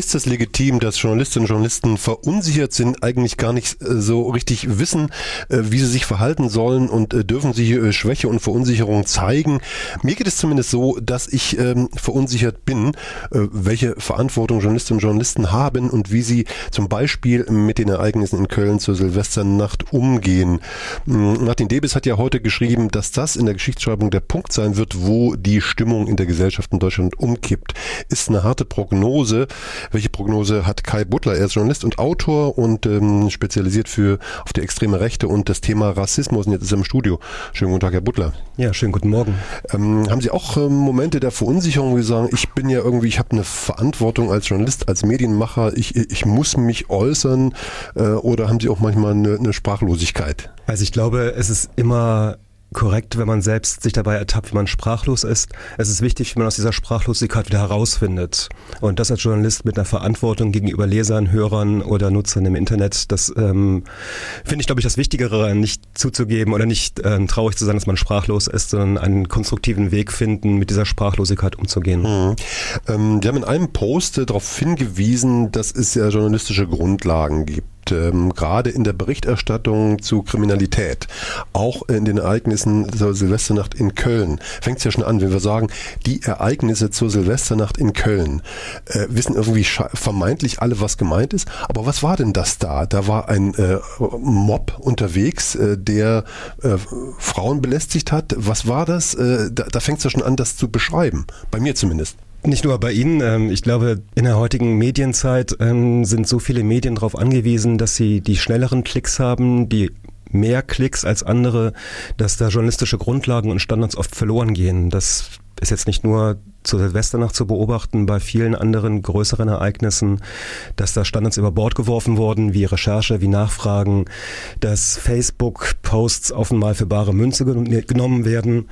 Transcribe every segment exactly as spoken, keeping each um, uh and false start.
Ist es legitim, dass Journalistinnen und Journalisten verunsichert sind, eigentlich gar nicht so richtig wissen, wie sie sich verhalten sollen und dürfen sie Schwäche und Verunsicherung zeigen? Mir geht es zumindest so, dass ich ähm, verunsichert bin, äh, welche Verantwortung Journalistinnen und Journalisten haben und wie sie zum Beispiel mit den Ereignissen in Köln zur Silvesternacht umgehen. Martin Debes hat ja heute geschrieben, dass das in der Geschichtsschreibung der Punkt sein wird, wo die Stimmung in der Gesellschaft in Deutschland umkippt. Ist eine harte Prognose. Welche Prognose hat Kai Butler? Er ist Journalist und Autor und ähm, spezialisiert für auf die extreme Rechte und das Thema Rassismus. Und jetzt ist er im Studio. Schönen guten Tag, Herr Butler. Ja, schönen guten Morgen. Ähm, haben Sie auch ähm, Momente der Verunsicherung, wo Sie sagen, ich bin ja irgendwie, ich habe eine Verantwortung als Journalist, als Medienmacher, ich, ich muss mich äußern, äh, oder haben Sie auch manchmal eine, eine Sprachlosigkeit? Also ich glaube, es ist immer korrekt, wenn man selbst sich dabei ertappt, wie man sprachlos ist. Es ist wichtig, wenn man aus dieser Sprachlosigkeit wieder herausfindet. Und das als Journalist mit einer Verantwortung gegenüber Lesern, Hörern oder Nutzern im Internet, das ähm, finde ich, glaube ich, das Wichtigere, nicht zuzugeben oder nicht ähm, traurig zu sein, dass man sprachlos ist, sondern einen konstruktiven Weg finden, mit dieser Sprachlosigkeit umzugehen. Mhm. Ähm, Sie haben in einem Post äh, darauf hingewiesen, dass es ja journalistische Grundlagen gibt. Ähm, gerade in der Berichterstattung zu Kriminalität, auch in den Ereignissen zur Silvesternacht in Köln, fängt es ja schon an, wenn wir sagen, die Ereignisse zur Silvesternacht in Köln, äh, wissen irgendwie vermeintlich alle, was gemeint ist, aber was war denn das da? Da war ein äh, Mob unterwegs, äh, der äh, Frauen belästigt hat. Was war das? Äh, da da fängt es ja schon an, das zu beschreiben, bei mir zumindest. Nicht nur bei Ihnen. Ich glaube, in der heutigen Medienzeit sind so viele Medien darauf angewiesen, dass sie die schnelleren Klicks haben, die mehr Klicks als andere, dass da journalistische Grundlagen und Standards oft verloren gehen. Das ist jetzt nicht nur zur Silvesternacht zu beobachten, bei vielen anderen größeren Ereignissen, dass da Standards über Bord geworfen wurden, wie Recherche, wie Nachfragen, dass Facebook-Posts offenbar für bare Münze genommen werden.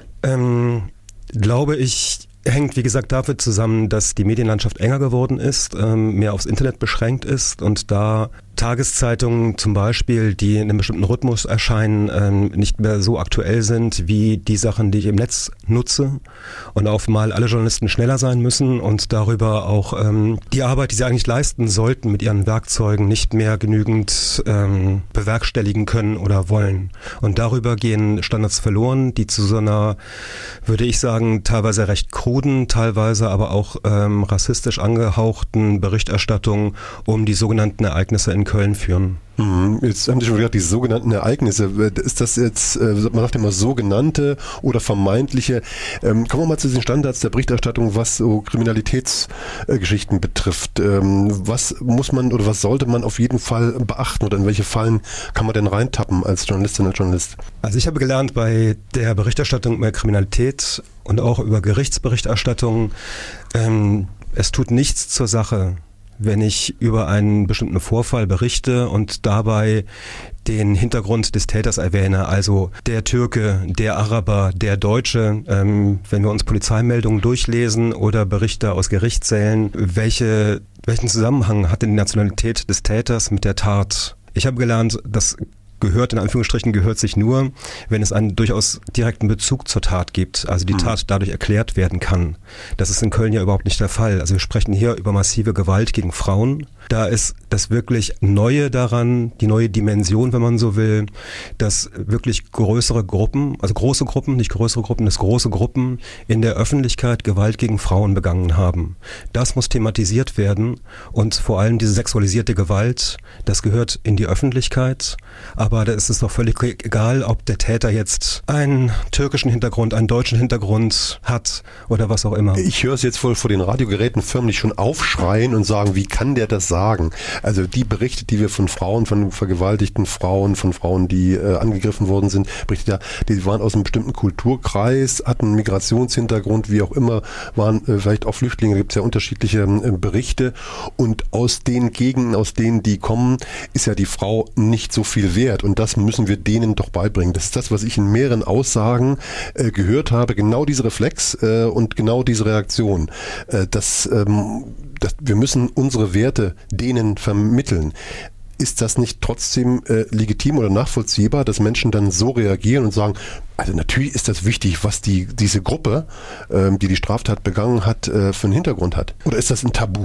Ähm, glaube ich, hängt, wie gesagt, dafür zusammen, dass die Medienlandschaft enger geworden ist, ähm, mehr aufs Internet beschränkt ist und da Tageszeitungen zum Beispiel, die in einem bestimmten Rhythmus erscheinen, ähm, nicht mehr so aktuell sind wie die Sachen, die ich im Netz nutze und auf mal alle Journalisten schneller sein müssen und darüber auch ähm, die Arbeit, die sie eigentlich leisten sollten mit ihren Werkzeugen, nicht mehr genügend ähm, bewerkstelligen können oder wollen. Und darüber gehen Standards verloren, die zu so einer, würde ich sagen, teilweise recht kruden, teilweise aber auch ähm, rassistisch angehauchten Berichterstattung um die sogenannten Ereignisse in Köln führen. Jetzt haben Sie schon gesagt, die sogenannten Ereignisse. Ist das jetzt, man sagt immer sogenannte oder vermeintliche? Kommen wir mal zu den Standards der Berichterstattung, was so Kriminalitätsgeschichten betrifft. Was muss man oder was sollte man auf jeden Fall beachten oder in welche Fallen kann man denn reintappen als Journalistin oder Journalist? Also ich habe gelernt, bei der Berichterstattung über Kriminalität und auch über Gerichtsberichterstattung, ähm, es tut nichts zur Sache, wenn ich über einen bestimmten Vorfall berichte und dabei den Hintergrund des Täters erwähne, also der Türke, der Araber, der Deutsche, ähm, wenn wir uns Polizeimeldungen durchlesen oder Berichte aus Gerichtssälen, welche, welchen Zusammenhang hat denn die Nationalität des Täters mit der Tat? Ich habe gelernt, dass gehört, in Anführungsstrichen gehört sich nur, wenn es einen durchaus direkten Bezug zur Tat gibt, also die Tat dadurch erklärt werden kann. Das ist in Köln ja überhaupt nicht der Fall. Also wir sprechen hier über massive Gewalt gegen Frauen. Da ist das wirklich Neue daran, die neue Dimension, wenn man so will, dass wirklich größere Gruppen, also große Gruppen, nicht größere Gruppen, dass große Gruppen in der Öffentlichkeit Gewalt gegen Frauen begangen haben. Das muss thematisiert werden und vor allem diese sexualisierte Gewalt, das gehört in die Öffentlichkeit, aber da ist es doch völlig egal, ob der Täter jetzt einen türkischen Hintergrund, einen deutschen Hintergrund hat oder was auch immer. Ich höre es jetzt voll vor den Radiogeräten förmlich schon aufschreien und sagen, wie kann der das sagen? Also die Berichte, die wir von Frauen, von vergewaltigten Frauen, von Frauen, die äh, angegriffen worden sind, Berichte da, die waren aus einem bestimmten Kulturkreis, hatten einen Migrationshintergrund, wie auch immer, waren äh, vielleicht auch Flüchtlinge, da gibt es ja unterschiedliche äh, Berichte und aus den Gegenden, aus denen die kommen, ist ja die Frau nicht so viel wert und das müssen wir denen doch beibringen. Das ist das, was ich in mehreren Aussagen äh, gehört habe, genau diese Reflex äh, und genau diese Reaktion. Äh, das, ähm, das, wir müssen unsere Werte denen vermitteln. Ist das nicht trotzdem äh, legitim oder nachvollziehbar, dass Menschen dann so reagieren und sagen, also natürlich ist das wichtig, was die diese Gruppe, ähm, die die Straftat begangen hat, äh, für einen Hintergrund hat? Oder ist das ein Tabu?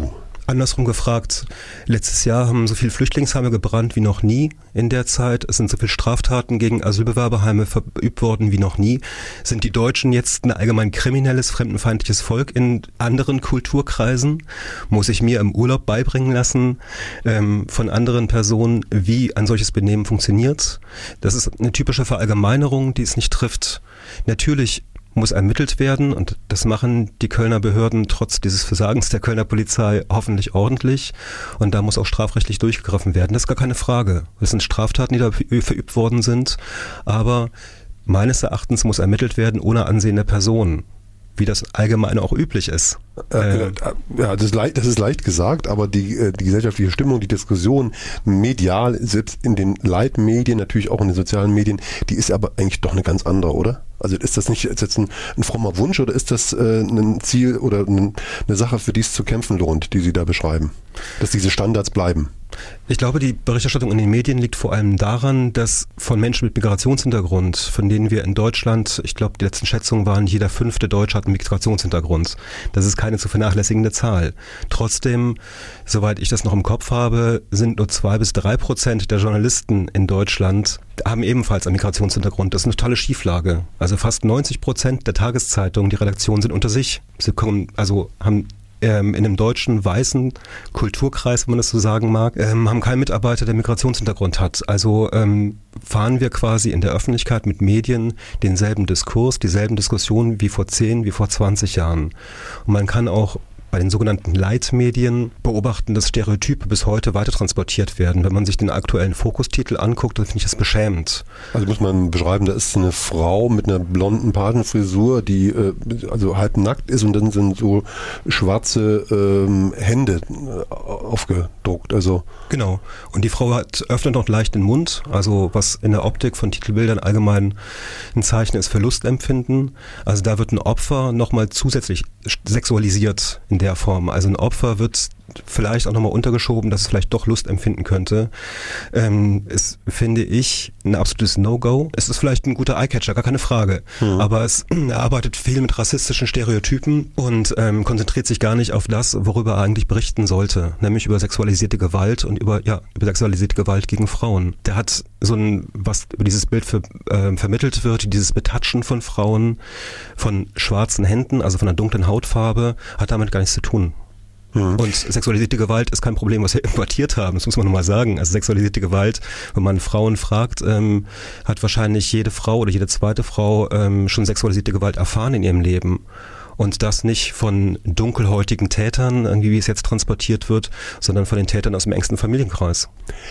Andersrum gefragt, letztes Jahr haben so viele Flüchtlingsheime gebrannt wie noch nie in der Zeit. Es sind so viele Straftaten gegen Asylbewerberheime verübt worden wie noch nie. Sind die Deutschen jetzt ein allgemein kriminelles, fremdenfeindliches Volk in anderen Kulturkreisen? Muss ich mir im Urlaub beibringen lassen ähm, von anderen Personen, wie ein solches Benehmen funktioniert? Das ist eine typische Verallgemeinerung, die es nicht trifft. Natürlich muss ermittelt werden und das machen die Kölner Behörden trotz dieses Versagens der Kölner Polizei hoffentlich ordentlich und da muss auch strafrechtlich durchgegriffen werden. Das ist gar keine Frage. Das sind Straftaten, die da verübt worden sind, aber meines Erachtens muss ermittelt werden ohne Ansehen der Person, wie das allgemein auch üblich ist. Äh, ja, das ist, leicht, das ist leicht gesagt, aber die, die gesellschaftliche Stimmung, die Diskussion medial, selbst in den Leitmedien, natürlich auch in den sozialen Medien, die ist aber eigentlich doch eine ganz andere, oder? Also ist das nicht ist jetzt ein, ein frommer Wunsch oder ist das äh, ein Ziel oder ein, eine Sache, für die es zu kämpfen lohnt, die Sie da beschreiben? Dass diese Standards bleiben? Ich glaube, die Berichterstattung in den Medien liegt vor allem daran, dass von Menschen mit Migrationshintergrund, von denen wir in Deutschland, ich glaube, die letzten Schätzungen waren, jeder fünfte Deutsche hat einen Migrationshintergrund. Das ist keine zu vernachlässigende Zahl. Trotzdem, soweit ich das noch im Kopf habe, sind nur zwei bis drei Prozent der Journalisten in Deutschland haben ebenfalls einen Migrationshintergrund. Das ist eine tolle Schieflage. Also fast neunzig Prozent der Tageszeitungen, die Redaktionen sind unter sich. Sie kommen, also haben ähm, in einem deutschen weißen Kulturkreis, wenn man das so sagen mag, ähm, haben keinen Mitarbeiter, der Migrationshintergrund hat. Also ähm, fahren wir quasi in der Öffentlichkeit mit Medien denselben Diskurs, dieselben Diskussionen wie vor zehn, wie vor zwanzig Jahren. Und man kann auch bei den sogenannten Leitmedien beobachten, dass Stereotype bis heute weiter transportiert werden. Wenn man sich den aktuellen Fokustitel anguckt, dann finde ich das beschämend. Also muss man beschreiben, da ist eine Frau mit einer blonden Patenfrisur, die äh, also halb nackt ist und dann sind so schwarze ähm, Hände äh, aufgedruckt. Also genau. Und die Frau hat öffnet noch leicht den Mund, also was in der Optik von Titelbildern allgemein ein Zeichen ist für Lustempfinden. Also da wird ein Opfer nochmal zusätzlich sexualisiert in der Form. Also ein Opfer wird vielleicht auch nochmal untergeschoben, dass es vielleicht doch Lust empfinden könnte. Ähm, ist, finde ich, ein absolutes No-Go. Es ist vielleicht ein guter Eyecatcher, gar keine Frage. Mhm. Aber es arbeitet viel mit rassistischen Stereotypen und ähm, konzentriert sich gar nicht auf das, worüber er eigentlich berichten sollte. Nämlich über sexualisierte Gewalt und über, ja, über sexualisierte Gewalt gegen Frauen. Der hat so ein, was über dieses Bild für, äh, vermittelt wird, dieses Betatschen von Frauen, von schwarzen Händen, also von einer dunklen Hautfarbe, hat damit gar nichts zu tun. Und sexualisierte Gewalt ist kein Problem, was wir importiert haben, das muss man nochmal sagen. Also sexualisierte Gewalt, wenn man Frauen fragt, ähm, hat wahrscheinlich jede Frau oder jede zweite Frau ähm, schon sexualisierte Gewalt erfahren in ihrem Leben. Und das nicht von dunkelhäutigen Tätern, irgendwie wie es jetzt transportiert wird, sondern von den Tätern aus dem engsten Familienkreis.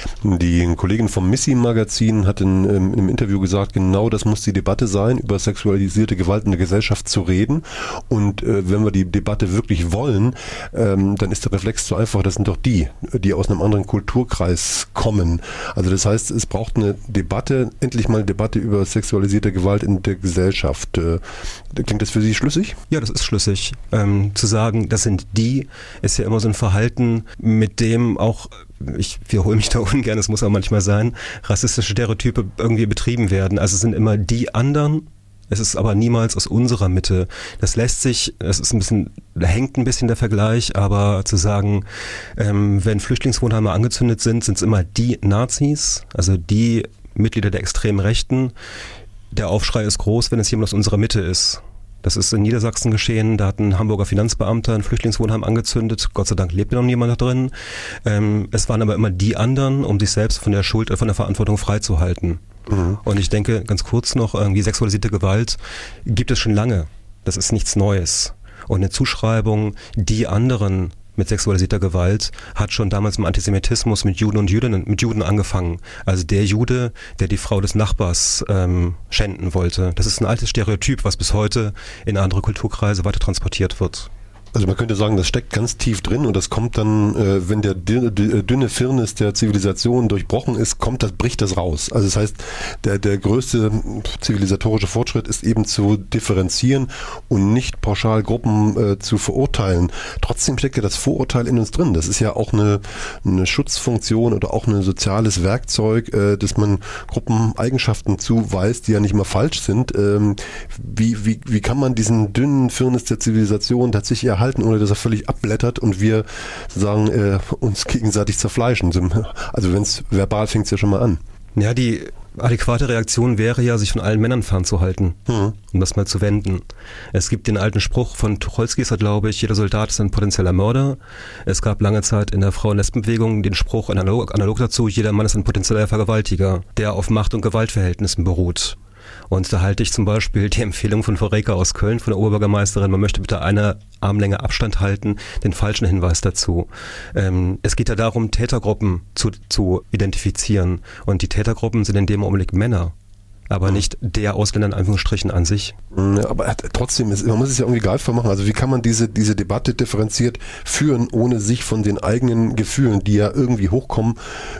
Die Kollegin vom Missy-Magazin hat in, in einem Interview gesagt, genau das muss die Debatte sein, über sexualisierte Gewalt in der Gesellschaft zu reden. Und äh, wenn wir die Debatte wirklich wollen, ähm, dann ist der Reflex zu einfach, das sind doch die, die aus einem anderen Kulturkreis kommen. Also das heißt, es braucht eine Debatte, endlich mal eine Debatte über sexualisierte Gewalt in der Gesellschaft. Äh, klingt das für Sie schlüssig? Ja, das ist schlüssig. Ähm, zu sagen, das sind die, ist ja immer so ein Verhalten, mit dem auch, ich wiederhole mich da ungern, es muss auch manchmal sein, rassistische Stereotype irgendwie betrieben werden. Also es sind immer die anderen, es ist aber niemals aus unserer Mitte. Das lässt sich, es ist ein bisschen, da hängt ein bisschen der Vergleich, aber zu sagen, ähm, wenn Flüchtlingswohnheime angezündet sind, sind es immer die Nazis, also die Mitglieder der extremen Rechten. Der Aufschrei ist groß, wenn es jemand aus unserer Mitte ist. Das ist in Niedersachsen geschehen, da hat ein Hamburger Finanzbeamter ein Flüchtlingswohnheim angezündet. Gott sei Dank lebt noch niemand da drin. Ähm, es waren aber immer die anderen, um sich selbst von der Schuld, von der Verantwortung freizuhalten. Mhm. Und ich denke, ganz kurz noch, irgendwie sexualisierte Gewalt gibt es schon lange. Das ist nichts Neues. Und eine Zuschreibung, die anderen mit sexualisierter Gewalt hat schon damals im Antisemitismus mit Juden und Jüdinnen, mit Juden angefangen. Also der Jude, der die Frau des Nachbars ähm, schänden wollte. Das ist ein altes Stereotyp, was bis heute in andere Kulturkreise weiter transportiert wird. Also man könnte sagen, das steckt ganz tief drin und das kommt dann, äh, wenn der dünne, dünne Firnis der Zivilisation durchbrochen ist, kommt das, bricht das raus. Also das heißt, der, der größte zivilisatorische Fortschritt ist eben zu differenzieren und nicht pauschal Gruppen äh, zu verurteilen. Trotzdem steckt ja das Vorurteil in uns drin. Das ist ja auch eine, eine Schutzfunktion oder auch ein soziales Werkzeug, äh, dass man Gruppen Eigenschaften zuweist, die ja nicht mal falsch sind. Ähm, wie, wie, wie kann man diesen dünnen Firnis der Zivilisation tatsächlich erhalten? halten, ohne dass er völlig abblättert und wir sozusagen äh, uns gegenseitig zerfleischen. Also wenn es verbal fängt es ja schon mal an. Ja, die adäquate Reaktion wäre ja, sich von allen Männern fernzuhalten, mhm. um das mal zu wenden. Es gibt den alten Spruch von Tucholsky, glaube ich, jeder Soldat ist ein potenzieller Mörder. Es gab lange Zeit in der Frauen-Lesben-Bewegung den Spruch analog, analog dazu, jeder Mann ist ein potenzieller Vergewaltiger, der auf Macht- und Gewaltverhältnissen beruht. Und da halte ich zum Beispiel die Empfehlung von Frau Reker aus Köln, von der Oberbürgermeisterin, man möchte bitte eine Armlänge Abstand halten, den falschen Hinweis dazu. Ähm, es geht ja darum, Tätergruppen zu, zu identifizieren. Und die Tätergruppen sind in dem Augenblick Männer. Aber nicht der Ausländer in Anführungsstrichen an sich. Ja, aber trotzdem, ist, man muss es ja irgendwie greifbar machen. Also wie kann man diese, diese Debatte differenziert führen, ohne sich von den eigenen Gefühlen, die ja irgendwie hochkommen,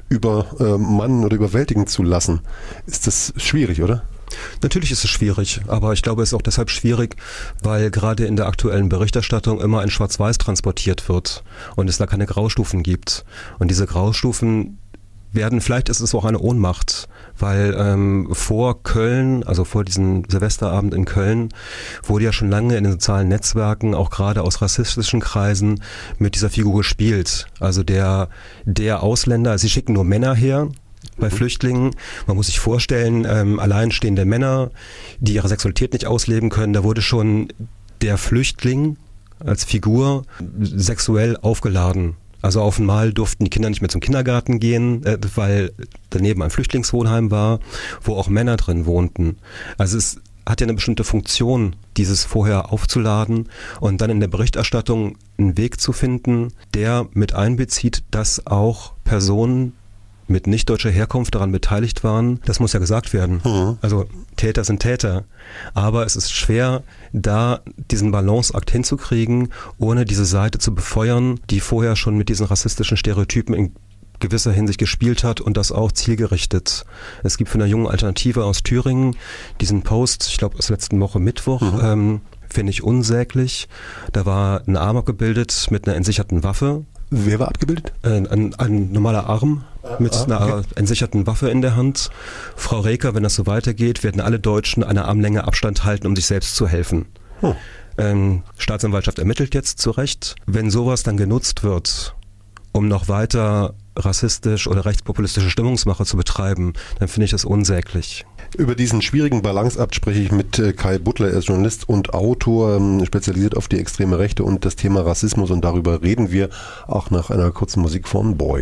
übermannen äh, oder überwältigen zu lassen? Ist das schwierig, oder? Natürlich ist es schwierig, aber ich glaube, es ist auch deshalb schwierig, weil gerade in der aktuellen Berichterstattung immer in Schwarz-Weiß transportiert wird und es da keine Graustufen gibt. Und diese Graustufen werden, vielleicht ist es auch eine Ohnmacht, weil ähm, vor Köln, also vor diesem Silvesterabend in Köln, wurde ja schon lange in den sozialen Netzwerken, auch gerade aus rassistischen Kreisen, mit dieser Figur gespielt. Also der, der Ausländer, sie schicken nur Männer her, bei Flüchtlingen. Man muss sich vorstellen, ähm, alleinstehende Männer, die ihre Sexualität nicht ausleben können, da wurde schon der Flüchtling als Figur sexuell aufgeladen. Also auf einmal durften die Kinder nicht mehr zum Kindergarten gehen, äh, weil daneben ein Flüchtlingswohnheim war, wo auch Männer drin wohnten. Also es hat ja eine bestimmte Funktion, dieses vorher aufzuladen und dann in der Berichterstattung einen Weg zu finden, der mit einbezieht, dass auch Personen mit nicht deutscher Herkunft daran beteiligt waren, das muss ja gesagt werden. Mhm. Also Täter sind Täter. Aber es ist schwer, da diesen Balanceakt hinzukriegen, ohne diese Seite zu befeuern, die vorher schon mit diesen rassistischen Stereotypen in gewisser Hinsicht gespielt hat und das auch zielgerichtet. Es gibt von der jungen Alternative aus Thüringen diesen Post, ich glaube aus der letzten Woche Mittwoch, mhm. ähm, finde ich unsäglich. Da war ein Arm abgebildet mit einer entsicherten Waffe. Wer war abgebildet? Ein, ein, ein normaler Arm mit ah, okay. einer entsicherten Waffe in der Hand. Frau Reker, wenn das so weitergeht, werden alle Deutschen eine Armlänge Abstand halten, um sich selbst zu helfen. Hm. Ähm, Staatsanwaltschaft ermittelt jetzt zu Recht. Wenn sowas dann genutzt wird, um noch weiter rassistisch oder rechtspopulistische Stimmungsmache zu betreiben, dann finde ich das unsäglich. Über diesen schwierigen Balanceakt spreche ich mit Kai Butler, er ist Journalist und Autor, spezialisiert auf die extreme Rechte und das Thema Rassismus, und darüber reden wir auch nach einer kurzen Musik von Boy.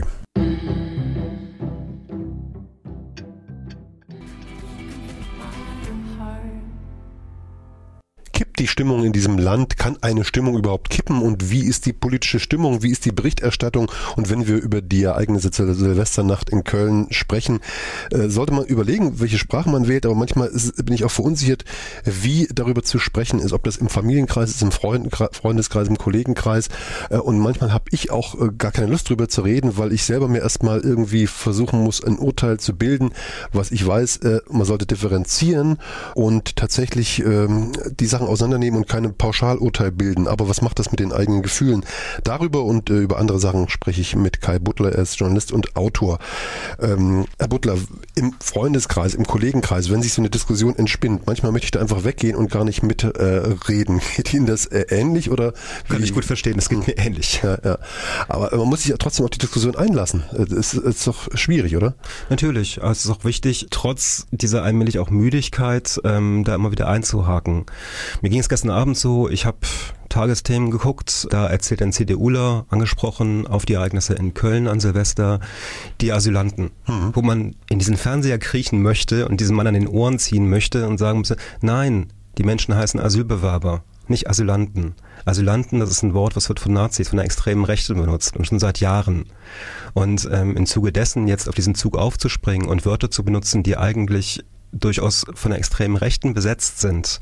Kippt die Stimmung in diesem Land? Kann eine Stimmung überhaupt kippen? Und wie ist die politische Stimmung? Wie ist die Berichterstattung? Und wenn wir über die Ereignisse zur Silvesternacht in Köln sprechen, äh, sollte man überlegen, welche Sprache man wählt. Aber manchmal ist, bin ich auch verunsichert, wie darüber zu sprechen ist. Ob das im Familienkreis ist, im Freundeskreis, im Kollegenkreis. Äh, und manchmal habe ich auch äh, gar keine Lust drüber zu reden, weil ich selber mir erstmal irgendwie versuchen muss, ein Urteil zu bilden. Was ich weiß, äh, man sollte differenzieren und tatsächlich ähm, die Sachen auseinandernehmen und kein Pauschalurteil bilden. Aber was macht das mit den eigenen Gefühlen? Darüber und äh, über andere Sachen spreche ich mit Kai Butler. Er ist Journalist und Autor. Ähm, Herr Butler, im Freundeskreis, im Kollegenkreis, wenn sich so eine Diskussion entspinnt, manchmal möchte ich da einfach weggehen und gar nicht mitreden. Äh, geht Ihnen das äh, ähnlich? Oder Kann ich gut verstehen, das geht mir ähnlich. Ja, ja. Aber man muss sich ja trotzdem auf die Diskussion einlassen. Das ist, ist doch schwierig, oder? Natürlich. Aber es ist auch wichtig, trotz dieser allmählich auch Müdigkeit, ähm, da immer wieder einzuhaken. Mir ging es gestern Abend so, ich habe Tagesthemen geguckt, da erzählt ein CDUler, angesprochen auf die Ereignisse in Köln an Silvester, die Asylanten, mhm. wo man in diesen Fernseher kriechen möchte und diesen Mann an den Ohren ziehen möchte und sagen müsste, nein, die Menschen heißen Asylbewerber, nicht Asylanten. Asylanten, das ist ein Wort, was wird von Nazis, von der extremen Rechte benutzt und schon seit Jahren. Und ähm, im Zuge dessen jetzt auf diesen Zug aufzuspringen und Wörter zu benutzen, die eigentlich durchaus von der extremen Rechten besetzt sind,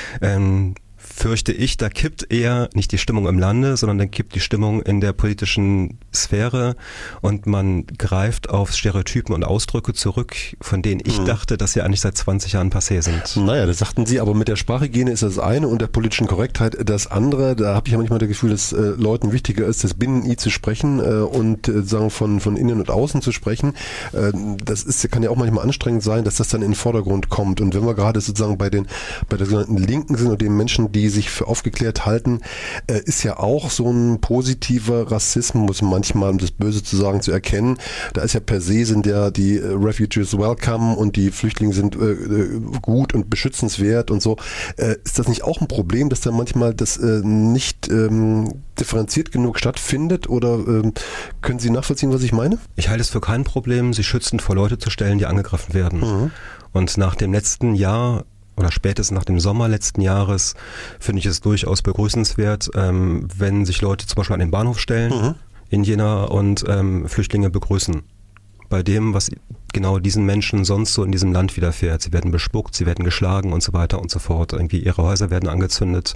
ähm, fürchte ich, da kippt eher nicht die Stimmung im Lande, sondern dann kippt die Stimmung in der politischen Sphäre und man greift auf Stereotypen und Ausdrücke zurück, von denen ich mhm. dachte, dass sie eigentlich seit zwanzig Jahren passé sind. Naja, das sagten Sie, aber mit der Sprachhygiene ist das eine und der politischen Korrektheit das andere. Da habe ich ja manchmal das Gefühl, dass äh, Leuten wichtiger ist, das Binnen-I zu sprechen äh, und äh, sagen von, von innen und außen zu sprechen. Äh, das ist, kann ja auch manchmal anstrengend sein, dass das dann in den Vordergrund kommt. Und wenn wir gerade sozusagen bei den bei der sogenannten Linken sind und den Menschen, die die sich für aufgeklärt halten, äh, ist ja auch so ein positiver Rassismus manchmal, um das Böse zu sagen, zu erkennen. Da ist ja per se sind ja die äh, Refugees welcome und die Flüchtlinge sind äh, gut und beschützenswert und so. Äh, ist das nicht auch ein Problem, dass da manchmal das äh, nicht ähm, differenziert genug stattfindet, oder ähm, können Sie nachvollziehen, was ich meine? Ich halte es für kein Problem, sich schützend vor Leute zu stellen, die angegriffen werden. Mhm. Und nach dem letzten Jahr oder spätestens nach dem Sommer letzten Jahres finde ich es durchaus begrüßenswert, ähm, wenn sich Leute zum Beispiel an den Bahnhof stellen mhm. in Jena und ähm, Flüchtlinge begrüßen. Bei dem, was genau diesen Menschen sonst so in diesem Land widerfährt. Sie werden bespuckt, sie werden geschlagen und so weiter und so fort. Irgendwie ihre Häuser werden angezündet.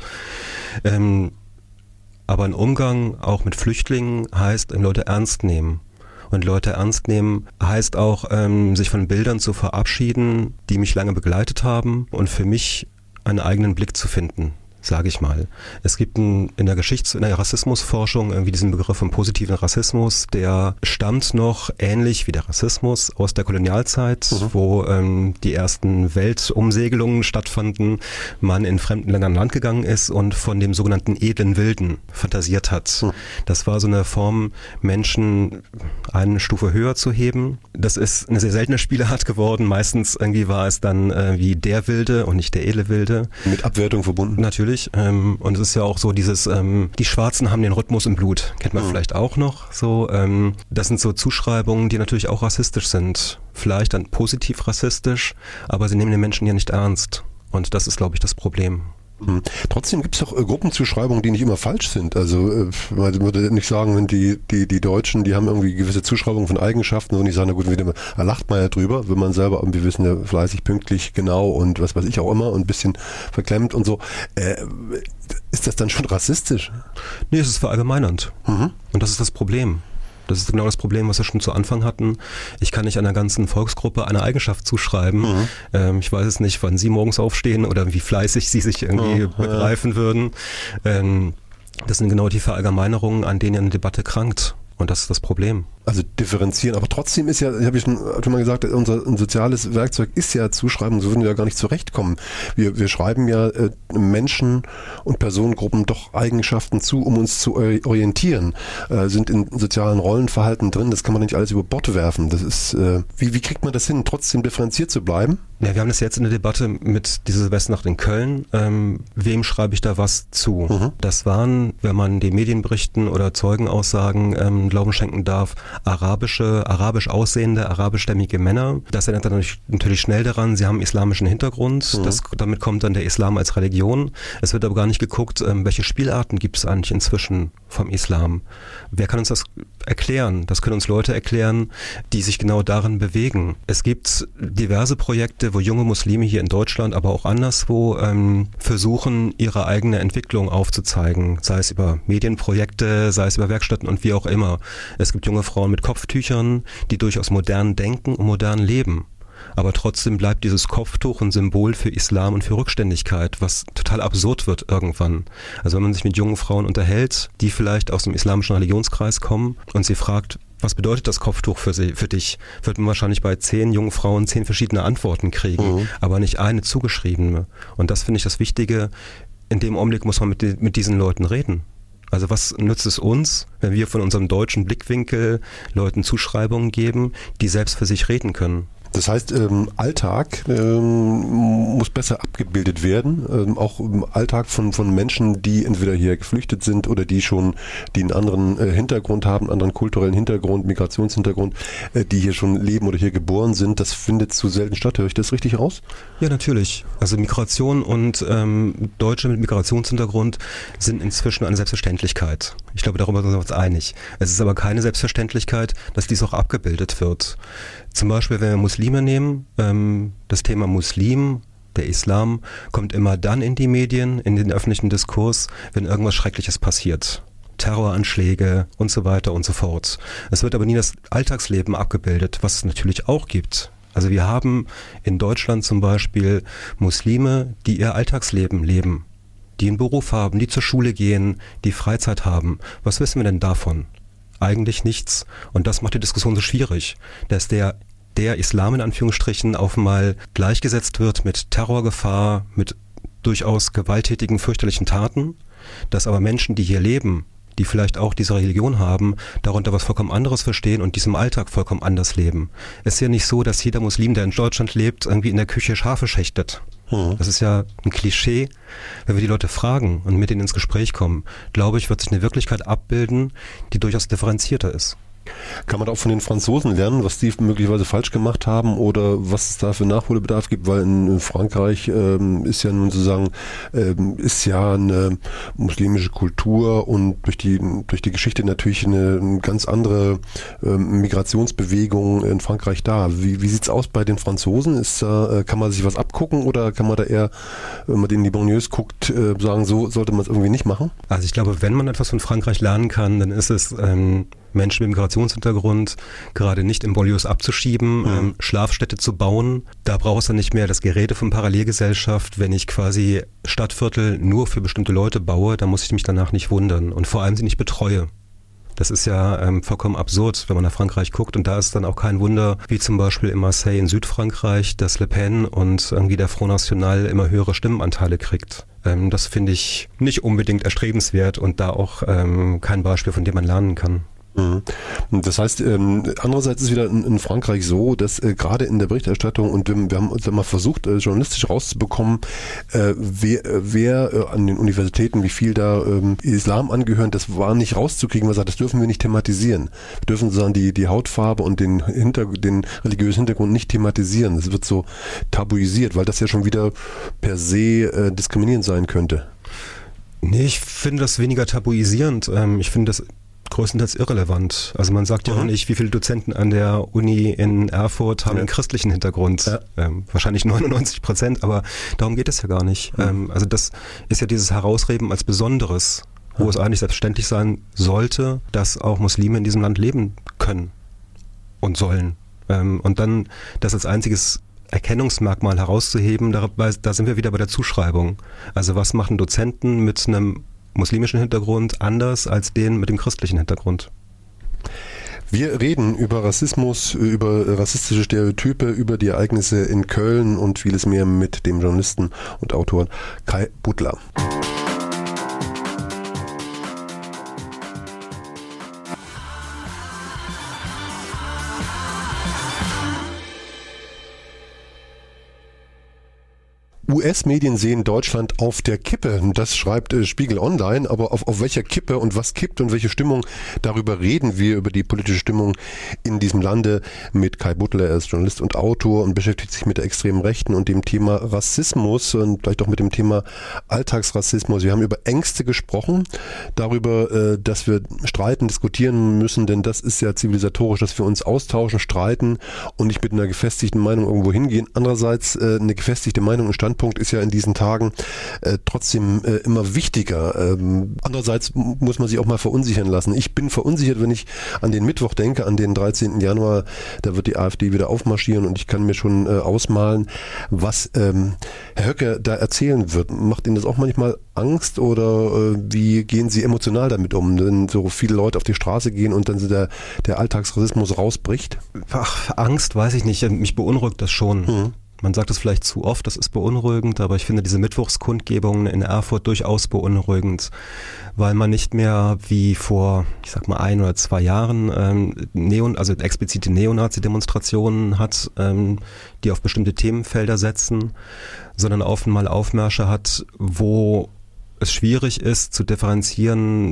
Ähm, aber ein Umgang auch mit Flüchtlingen heißt, Leute ernst nehmen. Und Leute ernst nehmen heißt auch, ähm, sich von Bildern zu verabschieden, die mich lange begleitet haben und für mich einen eigenen Blick zu finden, sage ich mal. Es gibt ein, in der Geschichts-, in der Rassismusforschung irgendwie diesen Begriff vom positiven Rassismus, der stammt noch ähnlich wie der Rassismus aus der Kolonialzeit, mhm. wo ähm, die ersten Weltumsegelungen stattfanden, man in fremden Ländern Land gegangen ist und von dem sogenannten edlen Wilden fantasiert hat. Mhm. Das war so eine Form, Menschen eine Stufe höher zu heben. Das ist eine sehr seltene Spielart geworden. Meistens irgendwie war es dann äh, wie der Wilde und nicht der edle Wilde. Mit Abwertung verbunden? Natürlich. Ähm, und es ist ja auch so dieses, ähm, die Schwarzen haben den Rhythmus im Blut. Kennt man mhm. vielleicht auch noch. So, ähm, das sind so Zuschreibungen, die natürlich auch rassistisch sind. Vielleicht dann positiv rassistisch, aber sie nehmen den Menschen ja nicht ernst. Und das ist, glaube ich, das Problem. Mhm. Trotzdem gibt es doch äh, Gruppenzuschreibungen, die nicht immer falsch sind. Also äh, man würde nicht sagen, wenn die, die, die Deutschen, die haben irgendwie gewisse Zuschreibungen von Eigenschaften und ich sage, na gut, da lacht man ja drüber, wenn man selber, wir wissen ja fleißig, pünktlich, genau und was weiß ich auch immer und ein bisschen verklemmt und so. Äh, ist das dann schon rassistisch? Nee, es ist verallgemeinernd. Mhm. Und das ist das Problem. Das ist genau das Problem, was wir schon zu Anfang hatten. Ich kann nicht einer ganzen Volksgruppe eine Eigenschaft zuschreiben. Mhm. Ähm, ich weiß es nicht, wann Sie morgens aufstehen oder wie fleißig Sie sich irgendwie oh, begreifen ja. würden. Ähm, das sind genau die Verallgemeinerungen, an denen eine Debatte krankt. Und das ist das Problem. Also differenzieren, aber trotzdem ist ja, habe ich schon, schon mal gesagt, unser ein soziales Werkzeug ist ja Zuschreiben, so würden wir ja gar nicht zurechtkommen. Wir, wir schreiben ja äh, Menschen und Personengruppen doch Eigenschaften zu, um uns zu orientieren, äh, sind in sozialen Rollenverhalten drin, das kann man nicht alles über Bord werfen. Das ist, äh, wie, wie kriegt man das hin, trotzdem differenziert zu bleiben? Ja, wir haben das jetzt in der Debatte mit dieser Silvesternacht in Köln. Ähm, wem schreibe ich da was zu? Mhm. Das waren, wenn man den Medienberichten oder Zeugenaussagen ähm, Glauben schenken darf, arabische, arabisch aussehende, arabischstämmige Männer. Das erinnert dann natürlich schnell daran, sie haben einen islamischen Hintergrund. Mhm. Das, damit kommt dann der Islam als Religion. Es wird aber gar nicht geguckt, ähm, welche Spielarten gibt es eigentlich inzwischen vom Islam. Wer kann uns das erklären? Das können uns Leute erklären, die sich genau darin bewegen. Es gibt diverse Projekte, wo junge Muslime hier in Deutschland, aber auch anderswo ähm, versuchen, ihre eigene Entwicklung aufzuzeigen. Sei es über Medienprojekte, sei es über Werkstätten und wie auch immer. Es gibt junge Frauen mit Kopftüchern, die durchaus modern denken und modern leben. Aber trotzdem bleibt dieses Kopftuch ein Symbol für Islam und für Rückständigkeit, was total absurd wird irgendwann. Also wenn man sich mit jungen Frauen unterhält, die vielleicht aus dem islamischen Religionskreis kommen und sie fragt, was bedeutet das Kopftuch für, sie, für dich, wird man wahrscheinlich bei zehn jungen Frauen zehn verschiedene Antworten kriegen, mhm. aber nicht eine zugeschriebene. Und das finde ich das Wichtige. In dem Augenblick muss man mit, mit diesen Leuten reden. Also was nützt es uns, wenn wir von unserem deutschen Blickwinkel Leuten Zuschreibungen geben, die selbst für sich reden können? Das heißt, ähm, Alltag ähm, muss besser abgebildet werden, ähm, auch im Alltag von, von Menschen, die entweder hier geflüchtet sind oder die schon, die einen anderen äh, Hintergrund haben, einen anderen kulturellen Hintergrund, Migrationshintergrund, äh, die hier schon leben oder hier geboren sind. Das findet zu selten statt. Höre ich das richtig raus? Ja, natürlich. Also Migration und ähm, Deutsche mit Migrationshintergrund sind inzwischen eine Selbstverständlichkeit. Ich glaube, darüber sind wir uns einig. Es ist aber keine Selbstverständlichkeit, dass dies auch abgebildet wird. Zum Beispiel, wenn wir Muslime nehmen, ähm, das Thema Muslim, der Islam, kommt immer dann in die Medien, in den öffentlichen Diskurs, wenn irgendwas Schreckliches passiert. Terroranschläge und so weiter und so fort. Es wird aber nie das Alltagsleben abgebildet, was es natürlich auch gibt. Also wir haben in Deutschland zum Beispiel Muslime, die ihr Alltagsleben leben, die einen Beruf haben, die zur Schule gehen, die Freizeit haben. Was wissen wir denn davon? Eigentlich nichts. Und das macht die Diskussion so schwierig, dass der, der Islam in Anführungsstrichen auf einmal gleichgesetzt wird mit Terrorgefahr, mit durchaus gewalttätigen, fürchterlichen Taten, dass aber Menschen, die hier leben, die vielleicht auch diese Religion haben, darunter was vollkommen anderes verstehen und diesem Alltag vollkommen anders leben. Es ist ja nicht so, dass jeder Muslim, der in Deutschland lebt, irgendwie in der Küche Schafe schächtet. Mhm. Das ist ja ein Klischee. Wenn wir die Leute fragen und mit ihnen ins Gespräch kommen, glaube ich, wird sich eine Wirklichkeit abbilden, die durchaus differenzierter ist. Kann man da auch von den Franzosen lernen, was die möglicherweise falsch gemacht haben oder was es da für Nachholbedarf gibt? Weil in Frankreich ähm, ist ja nun sozusagen ähm, ist ja eine muslimische Kultur und durch die durch die Geschichte natürlich eine, eine ganz andere ähm, Migrationsbewegung in Frankreich da. Wie, wie sieht's aus bei den Franzosen? Ist da, äh, kann man sich was abgucken oder kann man da eher, wenn man in die Banlieues guckt, äh, sagen, so sollte man es irgendwie nicht machen? Also ich glaube, wenn man etwas von Frankreich lernen kann, dann ist es ähm Menschen mit Migrationshintergrund gerade nicht in Banlieues abzuschieben, mhm. ähm, Schlafstädte zu bauen. Da braucht es dann nicht mehr das Gerede von Parallelgesellschaft. Wenn ich quasi Stadtviertel nur für bestimmte Leute baue, dann muss ich mich danach nicht wundern und vor allem sie nicht betreue. Das ist ja ähm, vollkommen absurd, wenn man nach Frankreich guckt. Und da ist dann auch kein Wunder, wie zum Beispiel in Marseille in Südfrankreich, dass Le Pen und irgendwie der Front National immer höhere Stimmenanteile kriegt. Ähm, das finde ich nicht unbedingt erstrebenswert und da auch ähm, kein Beispiel, von dem man lernen kann. Das heißt, ähm, andererseits ist wieder in, in Frankreich so, dass äh, gerade in der Berichterstattung, und wir, wir haben uns mal versucht, äh, journalistisch rauszubekommen, äh, wer, wer äh, an den Universitäten, wie viel da ähm, Islam angehören, das war nicht rauszukriegen. Man sagt, das dürfen wir nicht thematisieren. Wir dürfen sozusagen die, die Hautfarbe und den, Hinter, den religiösen Hintergrund nicht thematisieren. Das wird so tabuisiert, weil das ja schon wieder per se äh, diskriminierend sein könnte. Nee, ich finde das weniger tabuisierend. Ähm, ich finde das größtenteils irrelevant. Also man sagt ja mhm. auch nicht, wie viele Dozenten an der Uni in Erfurt haben ja. einen christlichen Hintergrund. Ja. Ähm, wahrscheinlich neunundneunzig Prozent, aber darum geht es ja gar nicht. Mhm. Ähm, also das ist ja dieses Herausreden als Besonderes, wo mhm. es eigentlich selbstverständlich sein sollte, dass auch Muslime in diesem Land leben können und sollen. Ähm, und dann das als einziges Erkennungsmerkmal herauszuheben, da, da sind wir wieder bei der Zuschreibung. Also was machen Dozenten mit einem muslimischen Hintergrund anders als den mit dem christlichen Hintergrund? Wir reden über Rassismus, über rassistische Stereotype, über die Ereignisse in Köln und vieles mehr mit dem Journalisten und Autoren Kai Butler. U S-Medien sehen Deutschland auf der Kippe. Das schreibt äh, Spiegel Online. Aber auf, auf welcher Kippe und was kippt und welche Stimmung, darüber reden wir, über die politische Stimmung in diesem Lande mit Kai Butler. Er ist Journalist und Autor und beschäftigt sich mit der extremen Rechten und dem Thema Rassismus und vielleicht auch mit dem Thema Alltagsrassismus. Wir haben über Ängste gesprochen, darüber, äh, dass wir streiten, diskutieren müssen, denn das ist ja zivilisatorisch, dass wir uns austauschen, streiten und nicht mit einer gefestigten Meinung irgendwo hingehen. Andererseits äh, eine gefestigte Meinung und Standpunkt ist ja in diesen Tagen äh, trotzdem äh, immer wichtiger. Ähm, andererseits muss man sich auch mal verunsichern lassen. Ich bin verunsichert, wenn ich an den Mittwoch denke, an den dreizehnten Januar, da wird die AfD wieder aufmarschieren und ich kann mir schon äh, ausmalen, was ähm, Herr Höcke da erzählen wird. Macht Ihnen das auch manchmal Angst oder äh, wie gehen Sie emotional damit um, wenn so viele Leute auf die Straße gehen und dann so der, der Alltagsrassismus rausbricht? Ach, Angst weiß ich nicht, mich beunruhigt das schon. Mhm. Man sagt es vielleicht zu oft, das ist beunruhigend, aber ich finde diese Mittwochskundgebungen in Erfurt durchaus beunruhigend, weil man nicht mehr wie vor, ich sag mal, ein oder zwei Jahren ähm, Neon, also explizite Neonazi-Demonstrationen hat, ähm, die auf bestimmte Themenfelder setzen, sondern auf einmal Aufmärsche hat, wo es schwierig ist zu differenzieren,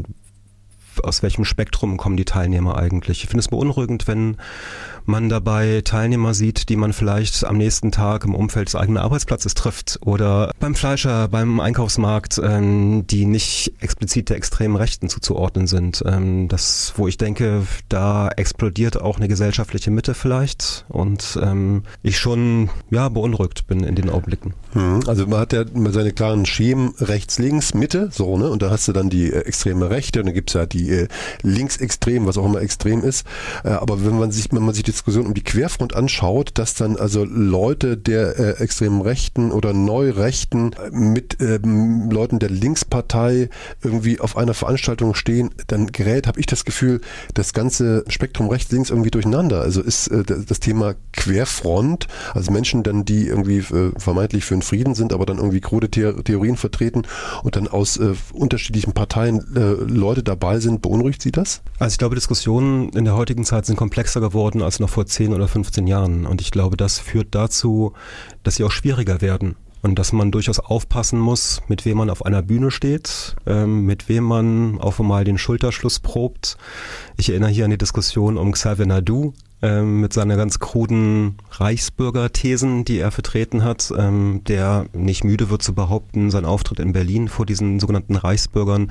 aus welchem Spektrum kommen die Teilnehmer eigentlich. Ich finde es beunruhigend, wenn man dabei Teilnehmer sieht, die man vielleicht am nächsten Tag im Umfeld des eigenen Arbeitsplatzes trifft oder beim Fleischer, beim Einkaufsmarkt, ähm, die nicht explizit der extremen Rechten zuzuordnen sind. Ähm, das, wo ich denke, da explodiert auch eine gesellschaftliche Mitte vielleicht und ähm, ich schon ja beunruhigt bin in den Augenblicken. Also man hat ja seine klaren Schemen rechts, links, Mitte, so, ne? Und da hast du dann die extreme Rechte und dann gibt's ja die die äh, linksextrem, was auch immer extrem ist. Äh, aber wenn man sich, wenn man sich die Diskussion um die Querfront anschaut, dass dann also Leute der äh, extremen Rechten oder Neurechten mit ähm, Leuten der Linkspartei irgendwie auf einer Veranstaltung stehen, dann gerät, habe ich das Gefühl, das ganze Spektrum rechts, links irgendwie durcheinander. Also ist äh, das Thema Querfront, also Menschen dann, die irgendwie äh, vermeintlich für den Frieden sind, aber dann irgendwie krude The- Theorien vertreten und dann aus äh, unterschiedlichen Parteien äh, Leute dabei sind, beunruhigt Sie das? Also ich glaube, Diskussionen in der heutigen Zeit sind komplexer geworden als noch vor zehn oder fünfzehn Jahren. Und ich glaube, das führt dazu, dass sie auch schwieriger werden. Und dass man durchaus aufpassen muss, mit wem man auf einer Bühne steht, ähm, mit wem man auf einmal den Schulterschluss probt. Ich erinnere hier an die Diskussion um Xavier Naidu, ähm, mit seiner ganz kruden Reichsbürgerthesen, die er vertreten hat, ähm, der nicht müde wird zu behaupten, sein Auftritt in Berlin vor diesen sogenannten Reichsbürgern.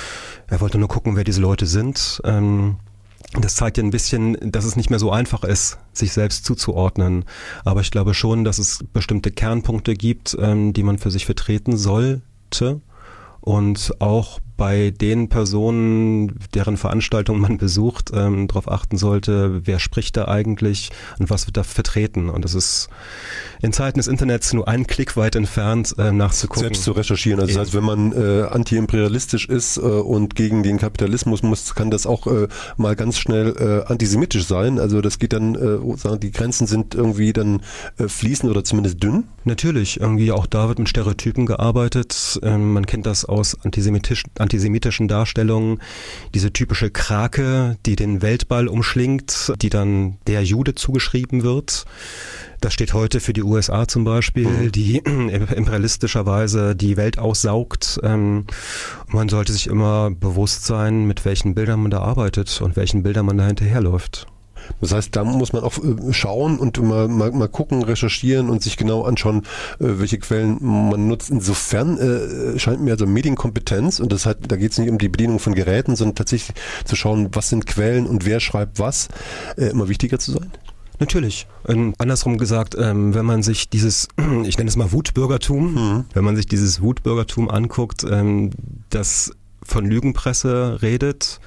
Er wollte nur gucken, wer diese Leute sind. Ähm, Das zeigt ja ein bisschen, dass es nicht mehr so einfach ist, sich selbst zuzuordnen. Aber ich glaube schon, dass es bestimmte Kernpunkte gibt, ähm, die man für sich vertreten sollte. Und auch bei den Personen, deren Veranstaltungen man besucht, ähm, darauf achten sollte, wer spricht da eigentlich und was wird da vertreten. Und das ist in Zeiten des Internets nur einen Klick weit entfernt, äh, nachzugucken. Selbst zu recherchieren. Also das heißt, wenn man äh, antiimperialistisch ist äh, und gegen den Kapitalismus muss, kann das auch äh, mal ganz schnell äh, antisemitisch sein. Also das geht dann, äh, sagen, die Grenzen sind irgendwie dann äh, fließend oder zumindest dünn. Natürlich, irgendwie auch da wird mit Stereotypen gearbeitet. Ähm, man kennt das aus antisemitischen, antisemitischen Darstellungen. Diese typische Krake, die den Weltball umschlingt, die dann der Jude zugeschrieben wird. Das steht heute für die U S A zum Beispiel, mhm. die imperialistischerweise die Welt aussaugt. Ähm, man sollte sich immer bewusst sein, mit welchen Bildern man da arbeitet und welchen Bildern man da hinterherläuft. Das heißt, da muss man auch äh, schauen und mal, mal, mal gucken, recherchieren und sich genau anschauen, äh, welche Quellen man nutzt. Insofern äh, scheint mir also Medienkompetenz, und das hat, da geht es nicht um die Bedienung von Geräten, sondern tatsächlich zu schauen, was sind Quellen und wer schreibt was, äh, immer wichtiger zu sein. Natürlich. Ähm, andersrum gesagt, ähm, wenn man sich dieses, ich nenne es mal Wutbürgertum, mhm. wenn man sich dieses Wutbürgertum anguckt, ähm, das von Lügenpresse redet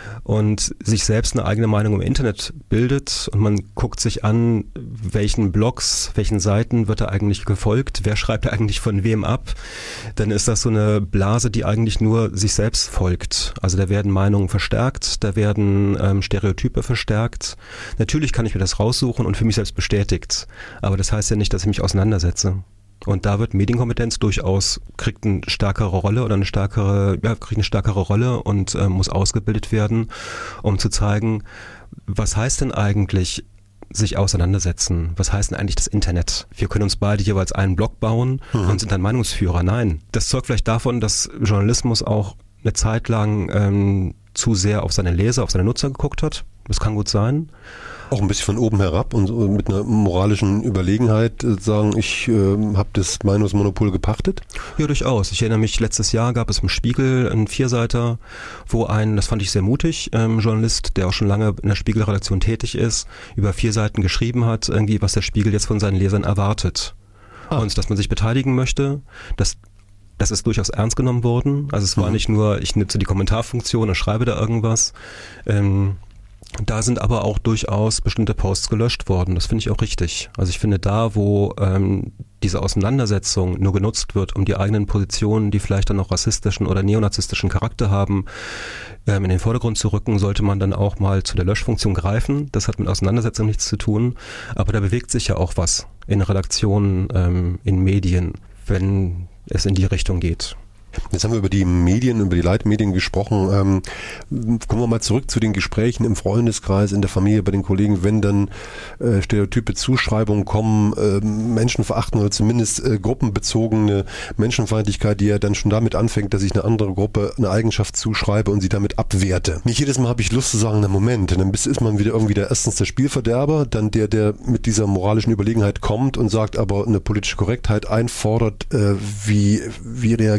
und sich selbst eine eigene Meinung im Internet bildet und man guckt sich an, welchen Blogs, welchen Seiten wird da eigentlich gefolgt, wer schreibt da eigentlich von wem ab, dann ist das so eine Blase, die eigentlich nur sich selbst folgt. Also da werden Meinungen verstärkt, da werden ähm, Stereotype verstärkt. Natürlich kann ich mir das raussuchen und für mich selbst bestätigt, aber das heißt ja nicht, dass ich mich auseinandersetze. Und da wird Medienkompetenz durchaus, kriegt eine stärkere Rolle oder eine stärkere, ja, kriegt eine stärkere Rolle und äh, muss ausgebildet werden, um zu zeigen, was heißt denn eigentlich sich auseinandersetzen? Was heißt denn eigentlich das Internet? Wir können uns beide jeweils einen Blog bauen mhm. und sind dann Meinungsführer. Nein. Das zeugt vielleicht davon, dass Journalismus auch eine Zeit lang ähm, zu sehr auf seine Leser, auf seine Nutzer geguckt hat. Das kann gut sein. Auch ein bisschen von oben herab und so mit einer moralischen Überlegenheit äh, sagen, ich äh, habe das Meinungsmonopol gepachtet? Ja, durchaus. Ich erinnere mich, letztes Jahr gab es im Spiegel einen Vierseiter, wo ein, das fand ich sehr mutig, ähm, Journalist, der auch schon lange in der Spiegelredaktion tätig ist, über vier Seiten geschrieben hat, irgendwie, was der Spiegel jetzt von seinen Lesern erwartet. Ah. Und dass man sich beteiligen möchte, dass Das ist durchaus ernst genommen worden. Also es war mhm. nicht nur, ich nutze die Kommentarfunktion und schreibe da irgendwas. Ähm, Da sind aber auch durchaus bestimmte Posts gelöscht worden. Das finde ich auch richtig. Also ich finde da, wo ähm, diese Auseinandersetzung nur genutzt wird, um die eigenen Positionen, die vielleicht dann noch rassistischen oder neonazistischen Charakter haben, ähm, in den Vordergrund zu rücken, sollte man dann auch mal zu der Löschfunktion greifen. Das hat mit Auseinandersetzung nichts zu tun. Aber da bewegt sich ja auch was in Redaktionen, ähm, in Medien, wenn es in die Richtung geht. Jetzt haben wir über die Medien, über die Leitmedien gesprochen. Ähm, kommen wir mal zurück zu den Gesprächen im Freundeskreis, in der Familie, bei den Kollegen, wenn dann äh, stereotype Zuschreibungen kommen, äh, Menschenverachten oder zumindest äh, gruppenbezogene Menschenfeindlichkeit, die ja dann schon damit anfängt, dass ich eine andere Gruppe eine Eigenschaft zuschreibe und sie damit abwerte. Nicht jedes Mal habe ich Lust zu sagen, na Moment, dann ist man wieder irgendwie der erstens der Spielverderber, dann der, der mit dieser moralischen Überlegenheit kommt und sagt, aber eine politische Korrektheit einfordert. Äh, wie, wie reagieren Sie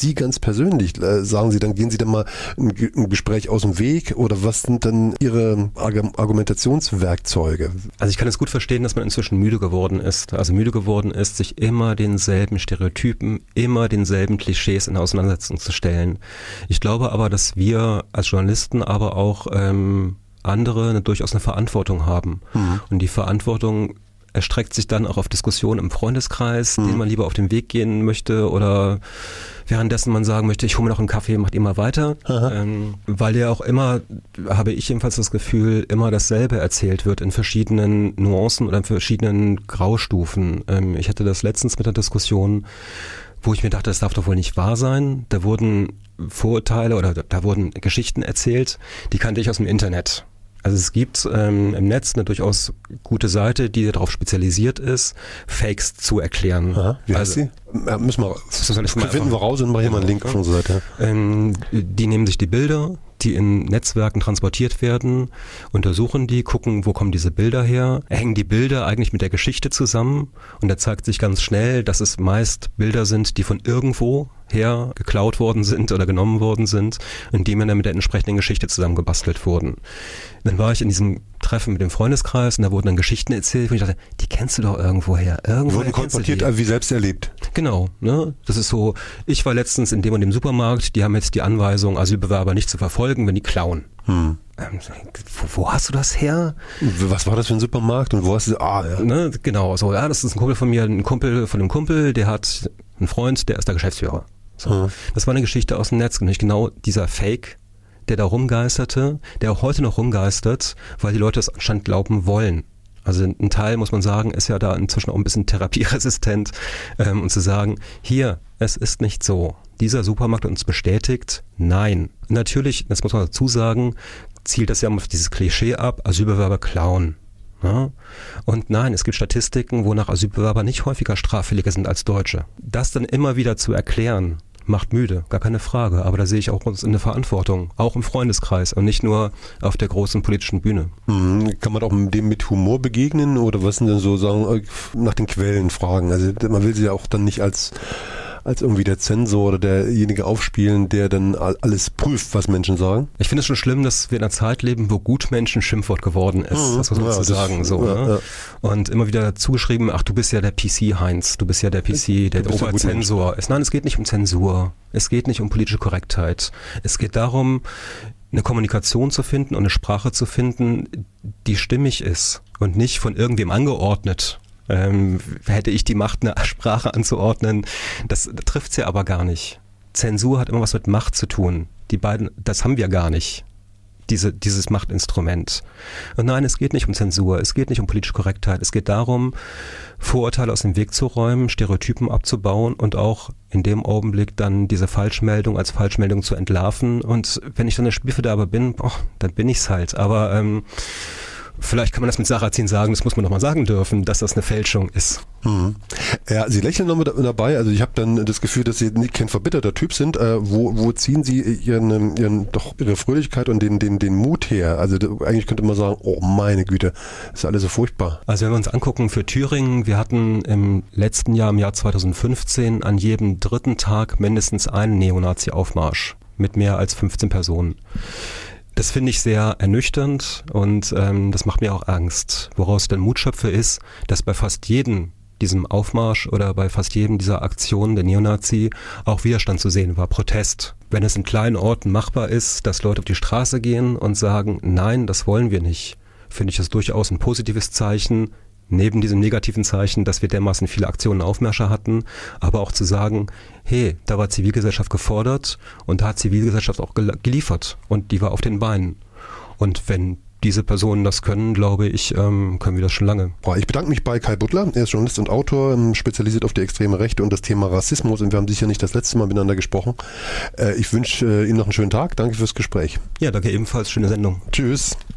Sie ganz persönlich? Äh, sagen Sie dann, gehen Sie dann mal ein, ein Gespräch aus dem Weg oder was sind dann Ihre Arg- Argumentationswerkzeuge? Also ich kann es gut verstehen, dass man inzwischen müde geworden ist. Also müde geworden ist, sich immer denselben Stereotypen, immer denselben Klischees in der Auseinandersetzung zu stellen. Ich glaube aber, dass wir als Journalisten aber auch ähm, andere eine, durchaus eine Verantwortung haben. Mhm. Und die Verantwortung erstreckt sich dann auch auf Diskussionen im Freundeskreis, mhm. denen man lieber auf den Weg gehen möchte oder währenddessen man sagen möchte, ich hole mir noch einen Kaffee, macht ihr mal weiter. Ähm, weil ja auch immer, habe ich jedenfalls das Gefühl, immer dasselbe erzählt wird in verschiedenen Nuancen oder in verschiedenen Graustufen. Ähm, ich hatte das letztens mit einer Diskussion, wo ich mir dachte, das darf doch wohl nicht wahr sein. Da wurden Vorurteile oder da wurden Geschichten erzählt, die kannte ich aus dem Internet. Also es gibt ähm, im Netz eine durchaus gute Seite, die darauf spezialisiert ist, Fakes zu erklären. Aha, wie heißt also, sie? Ja, müssen wir, das finden wir raus und machen hier mal einen Link auf unsere Seite. Ähm, die nehmen sich die Bilder, die in Netzwerken transportiert werden, untersuchen die, gucken, wo kommen diese Bilder her, hängen die Bilder eigentlich mit der Geschichte zusammen und da zeigt sich ganz schnell, dass es meist Bilder sind, die von irgendwo her geklaut worden sind oder genommen worden sind, indem dann mit der entsprechenden Geschichte zusammengebastelt wurden. Dann war ich in diesem Treffen mit dem Freundeskreis und da wurden dann Geschichten erzählt, wo ich dachte, die kennst du doch irgendwo her. Irgendwo wurden kolportiert, wie selbst erlebt. Genau, ne? Das ist so, ich war letztens in dem und dem Supermarkt, die haben jetzt die Anweisung, Asylbewerber nicht zu verfolgen, wenn die klauen. Hm. Ähm, wo, wo hast du das her? Was war das für ein Supermarkt und wo hast du, ah, ja. Ne? Genau, so, ja, das ist ein Kumpel von mir, ein Kumpel von dem Kumpel, der hat einen Freund, der ist der Geschäftsführer. So. Hm. Das war eine Geschichte aus dem Netz, nämlich genau dieser Fake, der da rumgeisterte, der auch heute noch rumgeistert, weil die Leute es anscheinend glauben wollen. Also ein Teil, muss man sagen, ist ja da inzwischen auch ein bisschen therapieresistent, ähm, und zu sagen, hier, es ist nicht so. Dieser Supermarkt uns bestätigt, nein. Natürlich, das muss man dazu sagen, zielt das ja auf dieses Klischee ab, Asylbewerber klauen. Ja? Und nein, es gibt Statistiken, wonach Asylbewerber nicht häufiger straffälliger sind als Deutsche. Das dann immer wieder zu erklären, macht müde, gar keine Frage. Aber da sehe ich auch uns in der Verantwortung, auch im Freundeskreis und nicht nur auf der großen politischen Bühne. Mhm. Kann man auch dem mit Humor begegnen oder was sind denn so sagen, nach den Quellen fragen? Also man will sie ja auch dann nicht als als irgendwie der Zensor oder derjenige aufspielen, der dann alles prüft, was Menschen sagen. Ich finde es schon schlimm, dass wir in einer Zeit leben, wo Gutmenschen Schimpfwort geworden ist. Mhm. Das muss man ja, so sagen. So, ja, ne? ja. Und immer wieder zugeschrieben, ach, du bist ja der P C-Heinz, du bist ja der P C, der Oberzensor. Nein, es geht nicht um Zensur. Es geht nicht um politische Korrektheit. Es geht darum, eine Kommunikation zu finden und eine Sprache zu finden, die stimmig ist und nicht von irgendwem angeordnet. Ähm, hätte ich die Macht, eine Sprache anzuordnen, das, das trifft sie aber gar nicht. Zensur hat immer was mit Macht zu tun. Die beiden, das haben wir gar nicht, diese, dieses Machtinstrument. Und nein, es geht nicht um Zensur, es geht nicht um politische Korrektheit, es geht darum, Vorurteile aus dem Weg zu räumen, Stereotypen abzubauen und auch in dem Augenblick dann diese Falschmeldung als Falschmeldung zu entlarven. Und wenn ich dann der Spielverderber bin, oh, dann bin ich's halt. Aber ähm, vielleicht kann man das mit Sarrazin sagen, das muss man doch mal sagen dürfen, dass das eine Fälschung ist. Mhm. Ja, Sie lächeln noch mit dabei, also ich habe dann das Gefühl, dass Sie nicht kein verbitterter Typ sind. Äh, wo, wo ziehen Sie Ihren, Ihren, doch Ihre Fröhlichkeit und den, den, den Mut her? Also eigentlich könnte man sagen, oh meine Güte, ist alles so furchtbar. Also wenn wir uns angucken für Thüringen, wir hatten im letzten Jahr, im Jahr zweitausendfünfzehn, an jedem dritten Tag mindestens einen Neonazi-Aufmarsch mit mehr als fünfzehn Personen. Das finde ich sehr ernüchternd und ähm, das macht mir auch Angst. Woraus ich dann Mut schöpfe ist, dass bei fast jedem diesem Aufmarsch oder bei fast jedem dieser Aktionen der Neonazi auch Widerstand zu sehen war, Protest. Wenn es in kleinen Orten machbar ist, dass Leute auf die Straße gehen und sagen, nein, das wollen wir nicht, finde ich das durchaus ein positives Zeichen, neben diesem negativen Zeichen, dass wir dermaßen viele Aktionen Aufmärsche hatten, aber auch zu sagen, hey, da war Zivilgesellschaft gefordert und da hat Zivilgesellschaft auch geliefert und die war auf den Beinen. Und wenn diese Personen das können, glaube ich, ähm, können wir das schon lange. Ich bedanke mich bei Kai Butler, er ist Journalist und Autor, spezialisiert auf die extreme Rechte und das Thema Rassismus und wir haben sicher nicht das letzte Mal miteinander gesprochen. Ich wünsche Ihnen noch einen schönen Tag, danke fürs Gespräch. Ja, danke ebenfalls, schöne Sendung. Tschüss.